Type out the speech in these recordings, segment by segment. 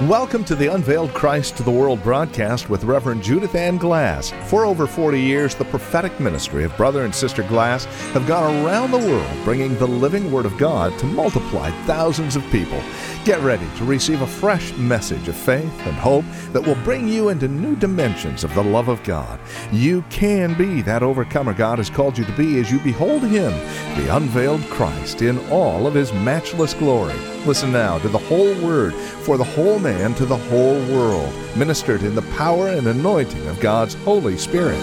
Welcome to the Unveiled Christ to the World broadcast with Reverend Judith Ann Glass. For over 40 years, the prophetic ministry of Brother and Sister Glass have gone around the world bringing the living Word of God to multiply thousands of people. Get ready to receive a fresh message of faith and hope that will bring you into new dimensions of the love of God. You can be that overcomer God has called you to be as you behold Him, the unveiled Christ, in all of His matchless glory. Listen now to the whole Word for the whole man to the whole world, ministered in the power and anointing of God's Holy Spirit.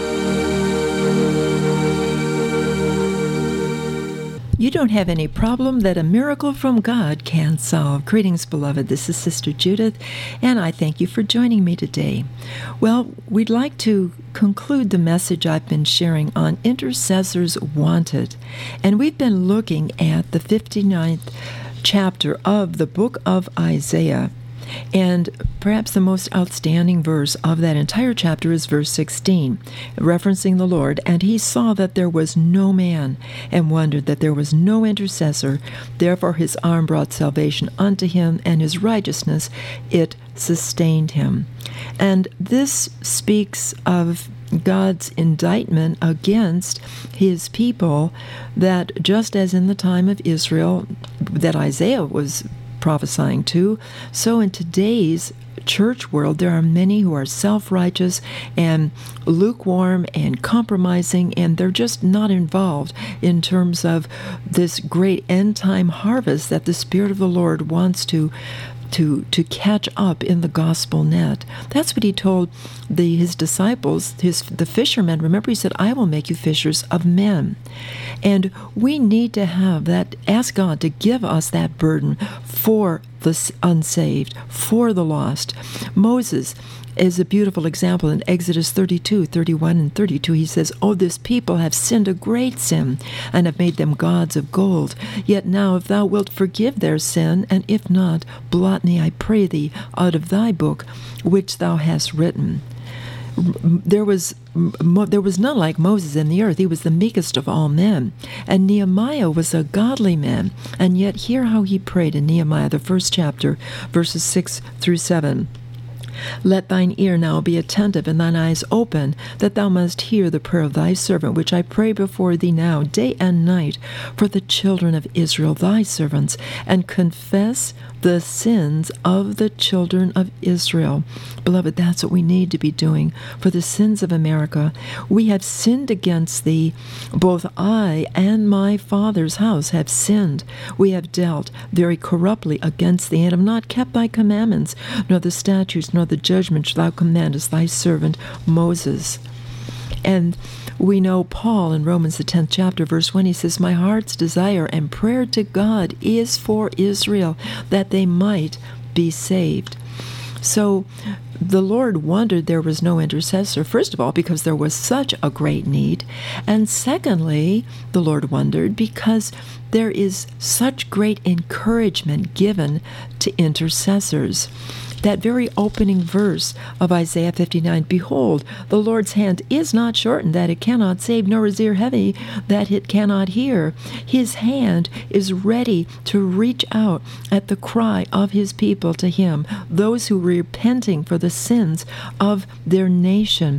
You don't have any problem that a miracle from God can't solve. Greetings, beloved. This is Sister Judith, and I thank you for joining me today. Well, we'd like to conclude the message I've been sharing on Intercessors Wanted, and we've been looking at the 59th chapter of the book of Isaiah. And perhaps the most outstanding verse of that entire chapter is verse 16, referencing the Lord. And he saw that there was no man, and wondered that there was no intercessor. Therefore his arm brought salvation unto him, and his righteousness, it sustained him. And this speaks of God's indictment against his people, that just as in the time of Israel that Isaiah was prophesying to, so in today's church world there are many who are self-righteous and lukewarm and compromising, and they're just not involved in terms of this great end-time harvest that the Spirit of the Lord wants to catch up in the gospel net. That's what he told his disciples, the fishermen. Remember, he said, I will make you fishers of men. And we need to have that, ask God to give us that burden for the unsaved, for the lost. Moses is a beautiful example in Exodus 32, 31, and 32. He says, Oh, this people have sinned a great sin, and have made them gods of gold. Yet now, if thou wilt forgive their sin, and if not, blot me, I pray thee, out of thy book, which thou hast written. There was none like Moses in the earth. He was the meekest of all men. And Nehemiah was a godly man. And yet hear how he prayed in Nehemiah, the first chapter, verses 6 through 7. Let thine ear now be attentive, and thine eyes open, that thou must hear the prayer of thy servant, which I pray before thee now, day and night, for the children of Israel, thy servants, and confess the sins of the children of Israel. Beloved, that's what we need to be doing for the sins of America. We have sinned against thee. Both I and my father's house have sinned. We have dealt very corruptly against thee, and have not kept thy commandments, nor the statutes, nor the judgment which thou commandest thy servant Moses. And we know Paul in Romans the 10th chapter, verse 1, he says, My heart's desire and prayer to God is for Israel, that they might be saved. So the Lord wondered there was no intercessor, first of all, because there was such a great need. And secondly, the Lord wondered because there is such great encouragement given to intercessors. That very opening verse of Isaiah 59, Behold, the Lord's hand is not shortened that it cannot save, nor his ear heavy that it cannot hear. His hand is ready to reach out at the cry of his people to him, those who are repenting for the sins of their nation.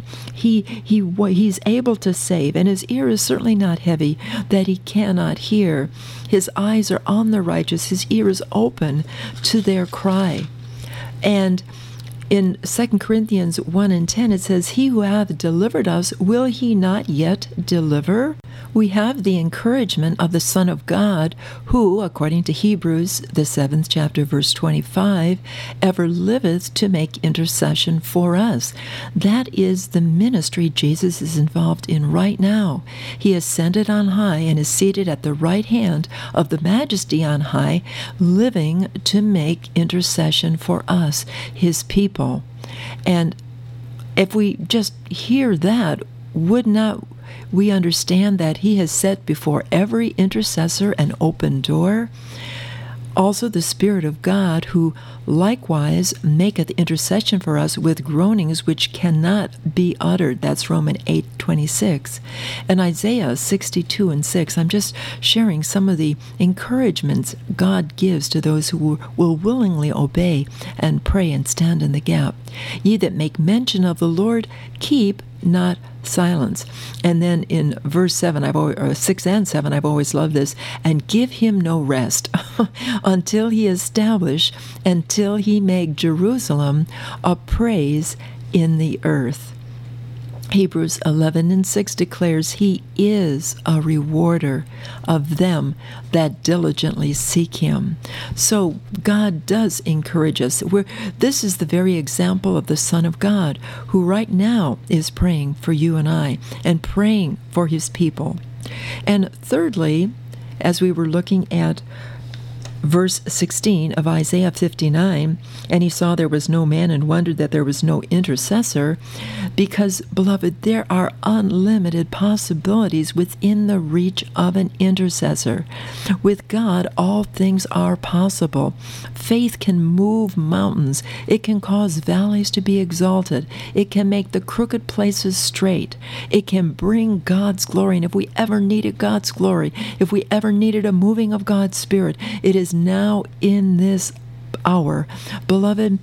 He's able to save, and his ear is certainly not heavy that he cannot hear. His eyes are on the righteous, his ear is open to their cry. And in 2 Corinthians 1 and 10, it says, He who hath delivered us, will he not yet deliver? We have the encouragement of the Son of God, who, according to Hebrews, the 7th chapter, verse 25, ever liveth to make intercession for us. That is the ministry Jesus is involved in right now. He ascended on high and is seated at the right hand of the Majesty on high, living to make intercession for us, his people. And if we just hear that, would not we understand that he has set before every intercessor an open door? Also the Spirit of God, who likewise maketh intercession for us with groanings which cannot be uttered. That's Romans 8:26. And Isaiah 62:6. I'm just sharing some of the encouragements God gives to those who will willingly obey and pray and stand in the gap. Ye that make mention of the Lord, keep not silence. And then in verse 7, 6 and 7, I've always loved this. And give him no rest until he establish, until he make Jerusalem a praise in the earth. Hebrews 11:6 declares he is a rewarder of them that diligently seek him. So God does encourage us. This is the very example of the Son of God, who right now is praying for you and I, and praying for his people. And thirdly, as we were looking at verse 16 of Isaiah 59, and he saw there was no man and wondered that there was no intercessor, because, beloved, there are unlimited possibilities within the reach of an intercessor. With God, all things are possible. Faith can move mountains. It can cause valleys to be exalted. It can make the crooked places straight. It can bring God's glory. And if we ever needed God's glory, if we ever needed a moving of God's Spirit, it is now in this hour. Beloved,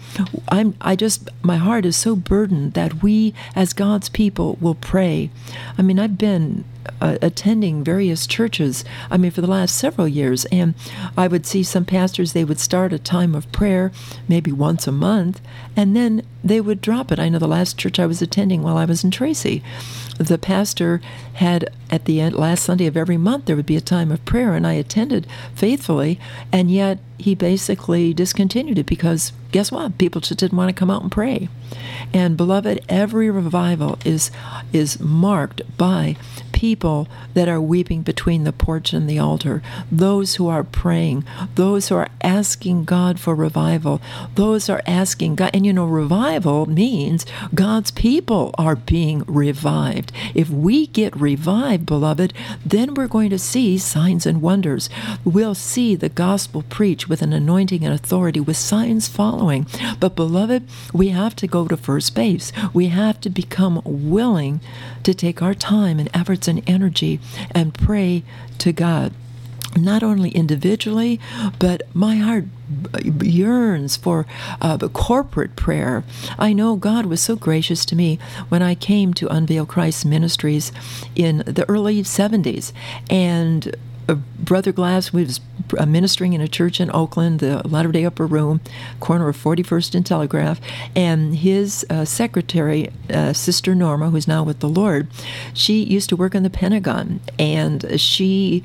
my heart is so burdened that we as God's people will pray. I mean, I've been attending various churches, for the last several years, and I would see some pastors, they would start a time of prayer maybe once a month, and then they would drop it. I know the last church I was attending while I was in Tracy, the pastor had at the end, last Sunday of every month, there would be a time of prayer, and I attended faithfully, and yet he basically discontinued it because guess what? People just didn't want to come out and pray. And beloved, every revival is marked by people that are weeping between the porch and the altar, those who are praying, those who are asking God for revival, those are asking God. And revival means God's people are being revived. If we get revived, beloved, then we're going to see signs and wonders. We'll see the gospel preached with an anointing and authority, with signs following. But beloved, we have to go to first base. We have to become willing to take our time and efforts and energy and pray to God. Not only individually, but my heart yearns for corporate prayer. I know God was so gracious to me when I came to Unveil Christ Ministries in the early 70s, and Brother Glass was ministering in a church in Oakland, the Latter-day Upper Room, corner of 41st and Telegraph, and his secretary, Sister Norma, who's now with the Lord, she used to work in the Pentagon, and she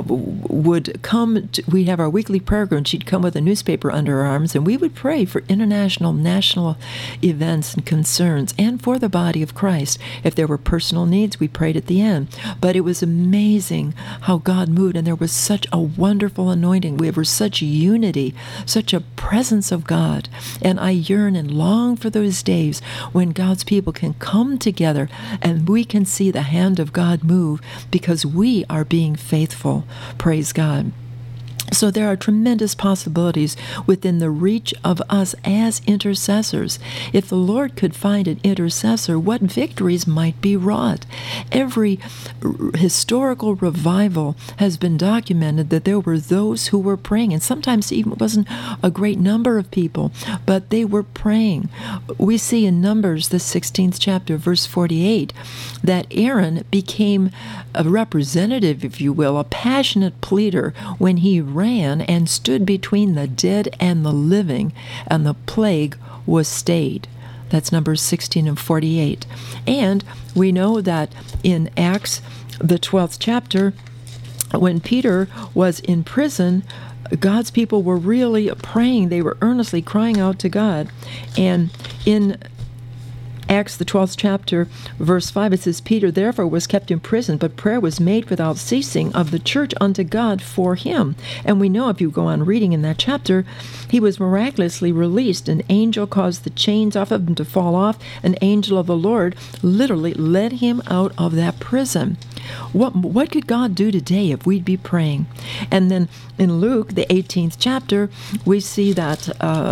would come, we'd have our weekly prayer group, and she'd come with a newspaper under her arms, and we would pray for international, national events and concerns, and for the body of Christ. If there were personal needs, we prayed at the end. But it was amazing how God moved, and there was such a wonderful anointing. We were such unity, such a presence of God. And I yearn and long for those days when God's people can come together and we can see the hand of God move because we are being faithful. Praise God. So there are tremendous possibilities within the reach of us as intercessors. If the Lord could find an intercessor, what victories might be wrought? Every historical revival has been documented that there were those who were praying, and sometimes even it wasn't a great number of people, but they were praying. We see in Numbers, the 16th chapter, verse 48, that Aaron became a representative, if you will, a passionate pleader when he ran and stood between the dead and the living, and the plague was stayed. That's Numbers 16 and 48. And we know that in Acts, the 12th chapter, when Peter was in prison, God's people were really praying. They were earnestly crying out to God. And in Acts, the 12th chapter, verse 5, it says, Peter therefore was kept in prison, but prayer was made without ceasing of the church unto God for him. And we know, if you go on reading in that chapter, He was miraculously released. An angel caused the chains off of him to fall off. An angel of the Lord literally led him out of that prison. What could God do today if we'd be praying? And then in Luke, the 18th chapter, we see that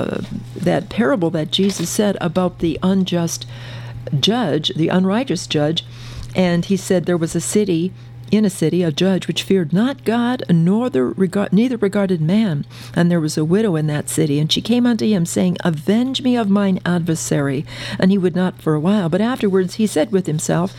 that parable that Jesus said about the unjust judge, the unrighteous judge, and he said there was a city, a judge which feared not God, neither regarded man. And there was a widow in that city, and she came unto him, saying, Avenge me of mine adversary. And he would not for a while, but afterwards he said within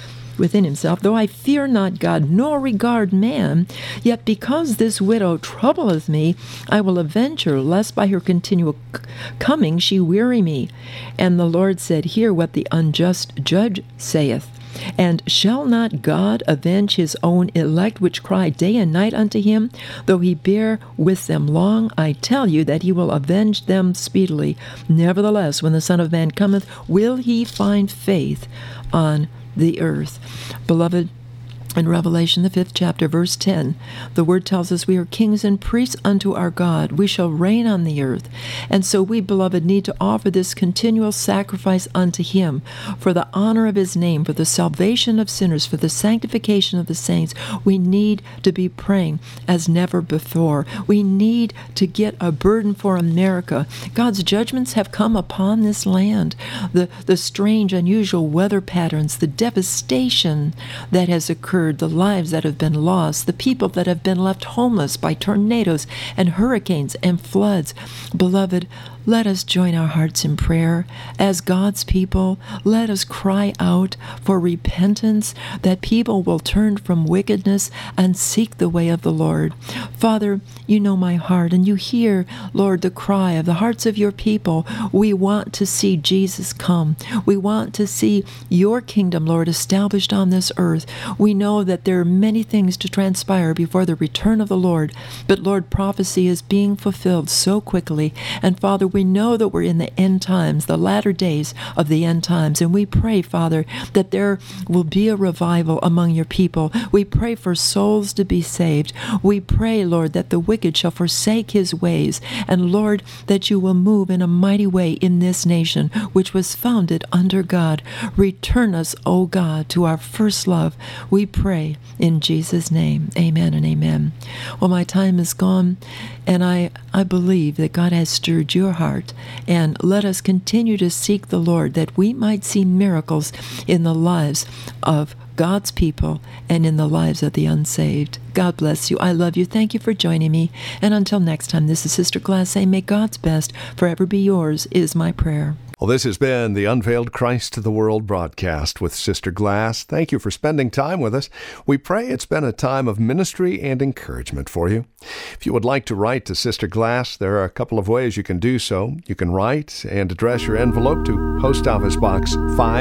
himself, Though I fear not God, nor regard man, yet because this widow troubleth me, I will avenge her, lest by her continual coming she weary me. And the Lord said, Hear what the unjust judge saith. And shall not God avenge his own elect, which cry day and night unto him? Though he bear with them long, I tell you that he will avenge them speedily. Nevertheless, when the Son of Man cometh, will he find faith on the earth? Beloved, in Revelation, the 5th chapter, verse 10, the word tells us we are kings and priests unto our God. We shall reign on the earth. And so we, beloved, need to offer this continual sacrifice unto him for the honor of his name, for the salvation of sinners, for the sanctification of the saints. We need to be praying as never before. We need to get a burden for America. God's judgments have come upon this land. The strange, unusual weather patterns, the devastation that has occurred, the lives that have been lost, the people that have been left homeless by tornadoes and hurricanes and floods. Beloved, let us join our hearts in prayer. As God's people, let us cry out for repentance, that people will turn from wickedness and seek the way of the Lord. Father, you know my heart, and you hear, Lord, the cry of the hearts of your people. We want to see Jesus come. We want to see your kingdom, Lord, established on this earth. We know that there are many things to transpire before the return of the Lord, but Lord, prophecy is being fulfilled so quickly. And Father, we know that we're in the end times, the latter days of the end times, and we pray, Father, that there will be a revival among your people. We pray for souls to be saved. We pray, Lord, that the wicked shall forsake his ways, and Lord, that you will move in a mighty way in this nation, which was founded under God. Return us, O God, to our first love. We pray in Jesus' name. Amen and amen. Well, my time is gone, and I believe that God has stirred your heart, and let us continue to seek the Lord, that we might see miracles in the lives of God's people and in the lives of the unsaved. God bless you. I love you. Thank you for joining me. And until next time, this is Sister Glass saying, may God's best forever be yours, is my prayer. Well, this has been the Unveiled Christ to the World broadcast with Sister Glass. Thank you for spending time with us. We pray it's been a time of ministry and encouragement for you. If you would like to write to Sister Glass, there are a couple of ways you can do so. You can write and address your envelope to Post Office Box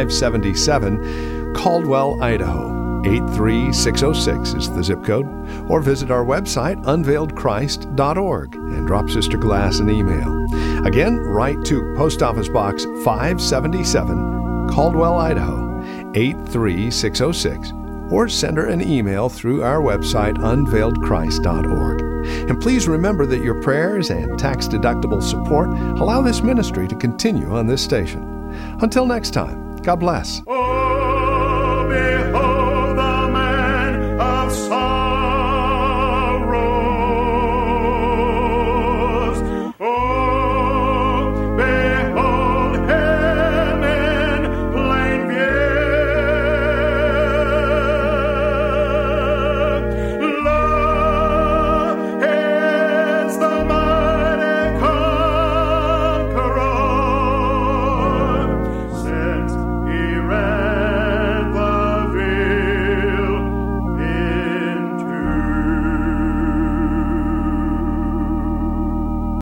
577, Caldwell, Idaho. 83606 is the zip code, or visit our website, unveiledchrist.org, and drop Sister Glass an email. Again, write to Post Office Box 577, Caldwell, Idaho, 83606, or send her an email through our website, unveiledchrist.org. And please remember that your prayers and tax-deductible support allow this ministry to continue on this station. Until next time, God bless.